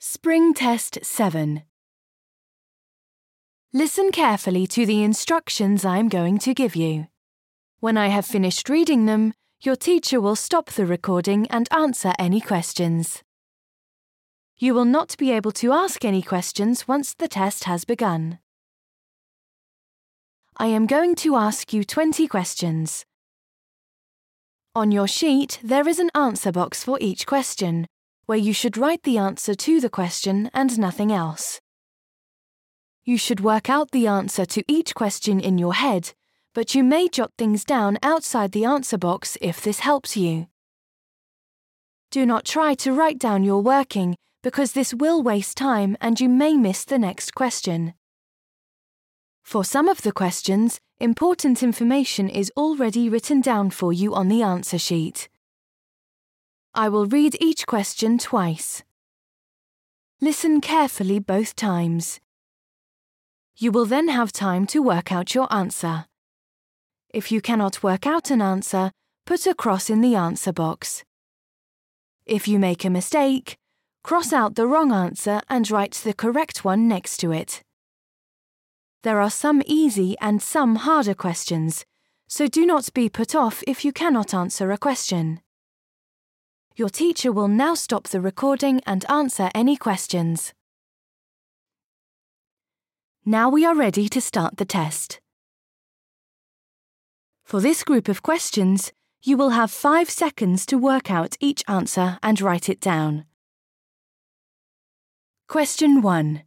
Spring Test 7. Listen carefully to the instructions I'm going to give you. When I have finished reading them, your teacher will stop the recording and answer any questions. You will not be able to ask any questions once the test has begun. I am going to ask you 20 questions. On your sheet, there is an answer box for each question, where you should write the answer to the question and nothing else. You should work out the answer to each question in your head, but you may jot things down outside the answer box if this helps you. Do not try to write down your working, because this will waste time and you may miss the next question. For some of the questions, important information is already written down for you on the answer sheet. I will read each question twice. Listen carefully both times. You will then have time to work out your answer. If you cannot work out an answer, put a cross in the answer box. If you make a mistake, cross out the wrong answer and write the correct one next to it. There are some easy and some harder questions, so do not be put off if you cannot answer a question. Your teacher will now stop the recording and answer any questions. Now we are ready to start the test. For this group of questions, you will have 5 seconds to work out each answer and write it down. Question 1.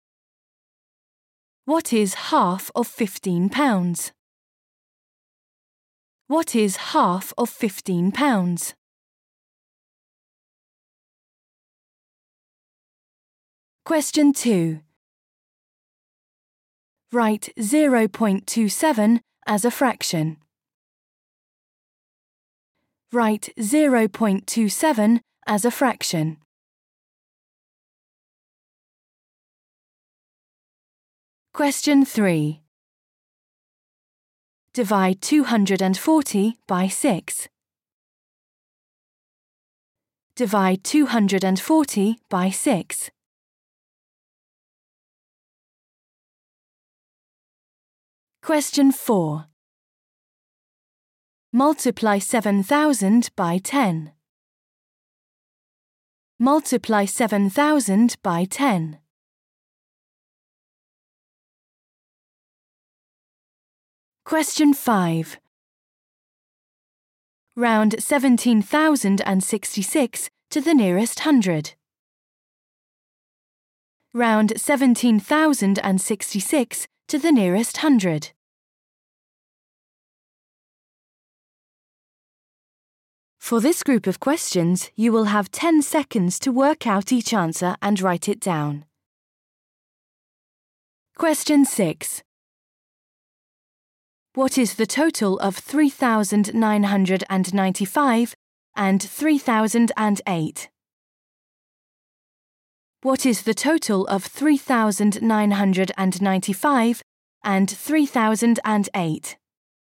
What is half of £15? What is half of £15? Question 2. Write 0.27 as a fraction. Write 0.27 as a fraction. Question 3. Divide 240 by 6. Divide 240 by 6. Question 4. Multiply 7,000 by 10. Multiply 7,000 by 10. Question 5. Round 17,066 to the nearest hundred. Round 17,066 to the nearest hundred. For this group of questions, you will have 10 seconds to work out each answer and write it down. Question 6. What is the total of 3,995 and 3,008? What is the total of 3,995 and 3,008?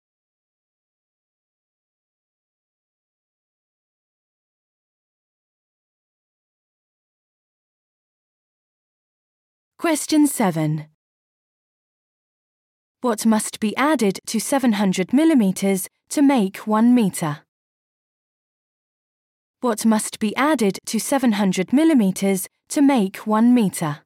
Question 7. What must be added to 700 millimeters to make 1 meter? What must be added to 700 millimeters to make 1 meter?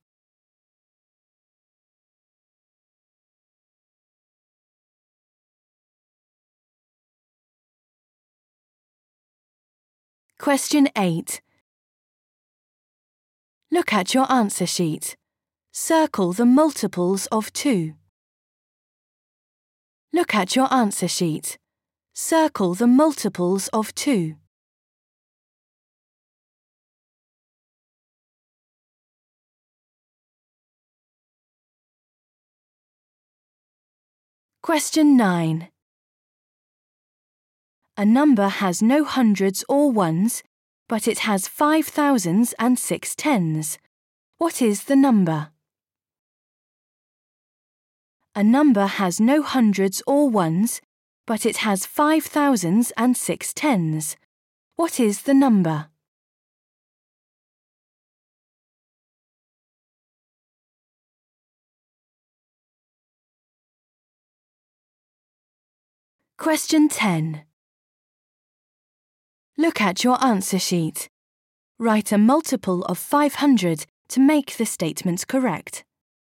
Question 8. Look at your answer sheet. Circle the multiples of 2. Look at your answer sheet. Circle the multiples of 2. Question 9. A number has no hundreds or ones, but it has 5 thousands and 6 tens. What is the number? A number has no hundreds or ones, but it has 5 thousands and 6 tens. What is the number? Question 10. Look at your answer sheet. Write a multiple of 500 to make the statement correct.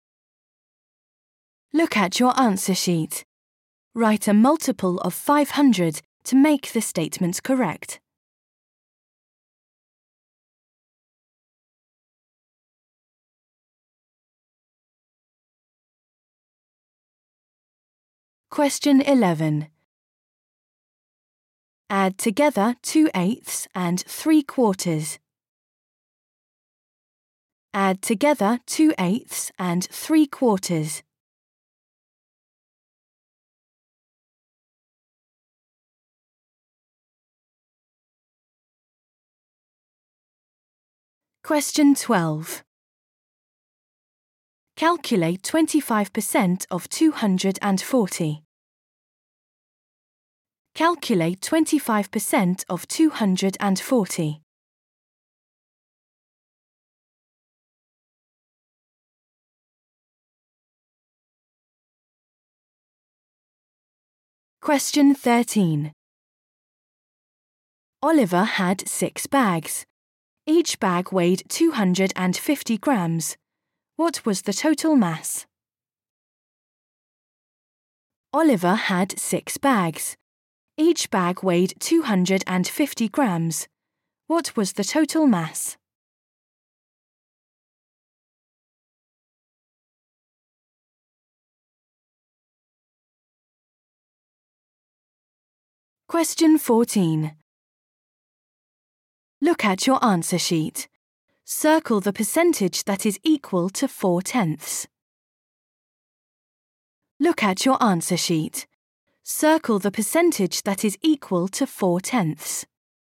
Look at your answer sheet. Write a multiple of 500 to make the statement correct. Question 11. Add together 2/8 and 3/4. Add together 2/8 and 3/4. Question 12. Calculate 25% of 240. Calculate 25% of 240. Question 13. Oliver had 6 bags. Each bag weighed 250 grams. What was the total mass? Oliver had 6 bags. Each bag weighed 250 grams. What was the total mass? Question 14. Look at your answer sheet. Circle the percentage that is equal to 4/10. Look at your answer sheet. Circle the percentage that is equal to 4/10.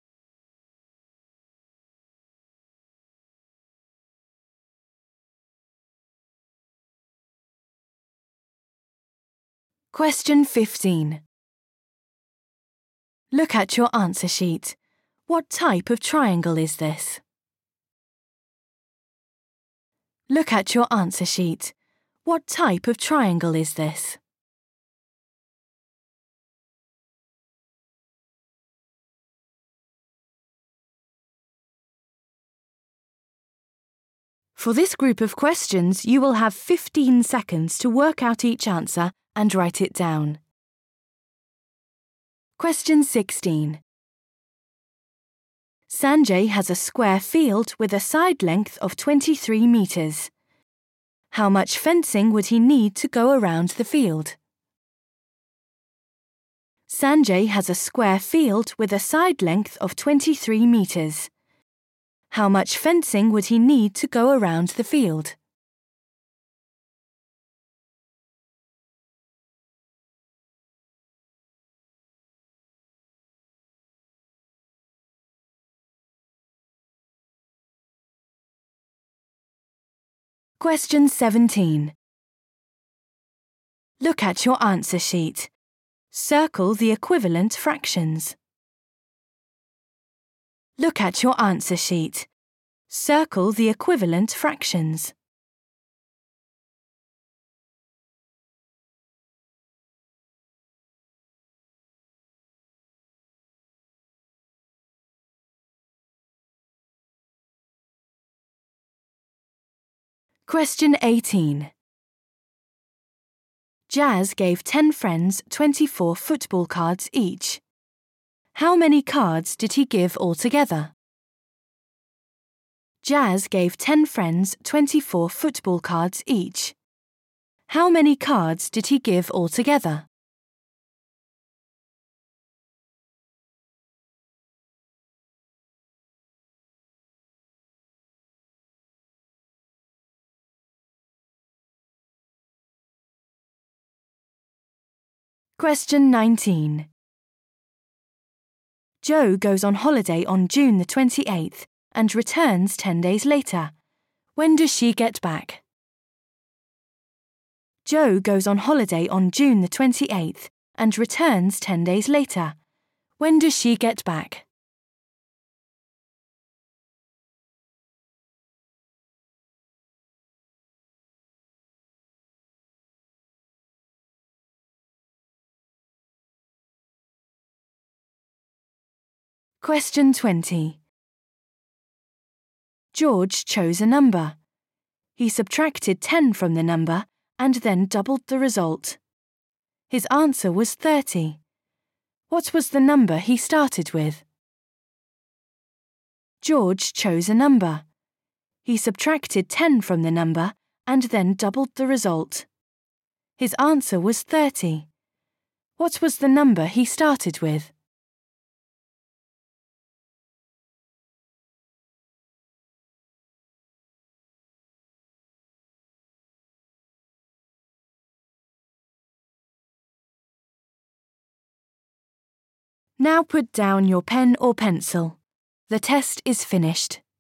Question 15. Look at your answer sheet. What type of triangle is this? Look at your answer sheet. What type of triangle is this? For this group of questions, you will have 15 seconds to work out each answer and write it down. Question 16. Sanjay has a square field with a side length of 23 meters. How much fencing would he need to go around the field? Sanjay has a square field with a side length of 23 meters. How much fencing would he need to go around the field? Question 17. Look at your answer sheet. Circle the equivalent fractions. Look at your answer sheet. Circle the equivalent fractions. Question 18. Jazz gave 10 friends 24 football cards each. How many cards did he give altogether? Jazz gave 10 friends 24 football cards each. How many cards did he give altogether? Question 19. Joe goes on holiday on June the 28th and returns 10 days later. When does she get back? Joe goes on holiday on June the 28th and returns 10 days later. When does she get back? Question 20. George chose a number. He subtracted 10 from the number and then doubled the result. His answer was 30. What was the number he started with? George chose a number. He subtracted 10 from the number and then doubled the result. His answer was 30. What was the number he started with? Now put down your pen or pencil. The test is finished.